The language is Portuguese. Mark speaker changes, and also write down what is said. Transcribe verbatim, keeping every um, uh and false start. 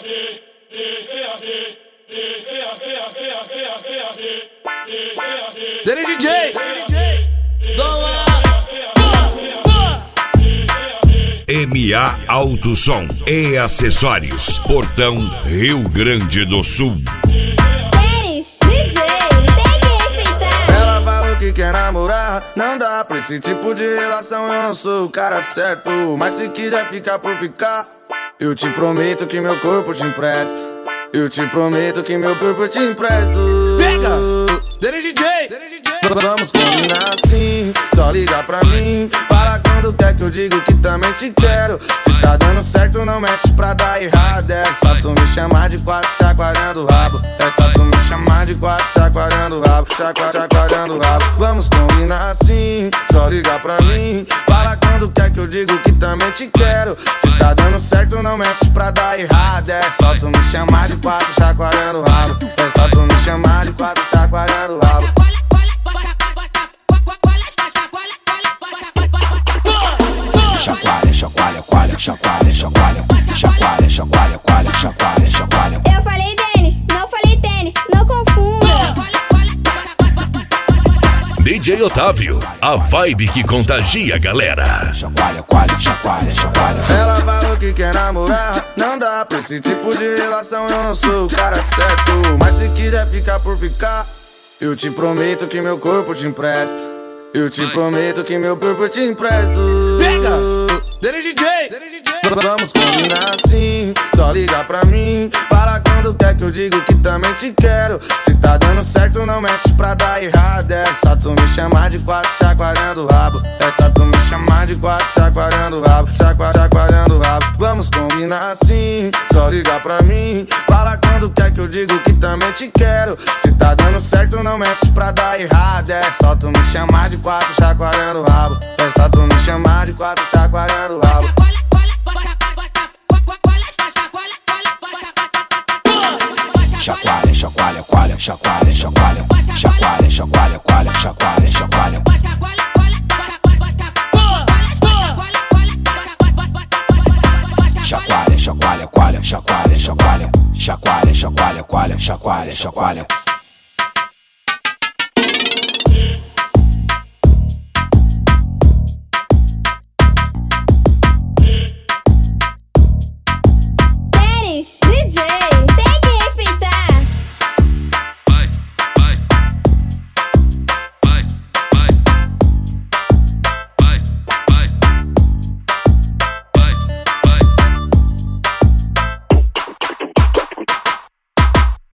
Speaker 1: Dere D J, Dom
Speaker 2: M A Alto Som e Acessórios, Portão, Rio Grande do Sul.
Speaker 3: Denis, D J, tem que respeitar.
Speaker 4: Ela falou que quer namorar, não dá pra esse tipo de relação. Eu não sou o cara certo, mas se quiser ficar por ficar, eu te prometo que meu corpo te empresto. Eu te prometo que meu corpo te empresto.
Speaker 1: Pega! Dere D J, Dere D J.
Speaker 4: Vamos combinar assim, só liga pra mim. Fala quando quer que eu digo que também te quero. Se tá dando certo não mexe pra dar errado. É só tu me chamar de quatro chacoalhando o rabo. É só tu me chamar de quatro chacoalhando o rabo. Chacoalhando, chacoalhando o rabo. Vamos combinar assim, só liga pra mim. Fala quando quer que eu digo que também te quero. Se tá dando certo não mexe pra dar errado. É só tu me chamar de quatro chacoalhando o rabo. É só tu me chamar de quatro chacoalhando o rabo.
Speaker 5: Chacoalha, chacoalha, coalha, chacoalha, chacoalha, chacoalha, chacoalha, coalha, chacoalha, chacoalha.
Speaker 3: Eu falei Denis, não falei tênis, não confunda.
Speaker 2: D J Otávio, a vibe que contagia a galera.
Speaker 5: Chacoalha, coalha, chacoalha, chacoalha.
Speaker 4: Ela falou que quer namorar, não dá pra esse tipo de relação. Eu não sou o cara certo, mas se quiser ficar por ficar, eu te prometo que meu corpo te empresto. Eu te prometo que meu corpo te empresto.
Speaker 1: Pega! Dere D J, Dere D J.
Speaker 4: Vamos combinar assim, só liga pra mim. Fala quando quer que eu digo que também te quero. Se tá dando certo não mexe pra dar errado. É só tu me chamar de quatro chacoalhando o rabo. É só tu me chamar de quatro chacoalhando o rabo. Chacoalhando, chacoalhando o rabo. Vamos combinar assim, só liga pra mim. Fala quando quer que eu digo que também te quero. Se tá dando certo não mexe pra dar errado. É só tu me chamar de quatro chacoalhando o rabo. É só tu me chamar de quatro chacoalhando o rabo.
Speaker 5: Chacoalha, chacoalha, coalha, chacoalha, chacoalha, chacoalha, chacoalha, coalha, chacoalha, chacoalha. Chacoalha, chacoalha, coalha, chacoalha, chacoalha, chacoalha, chacoalha, coalha, chacoalha, chacoalha.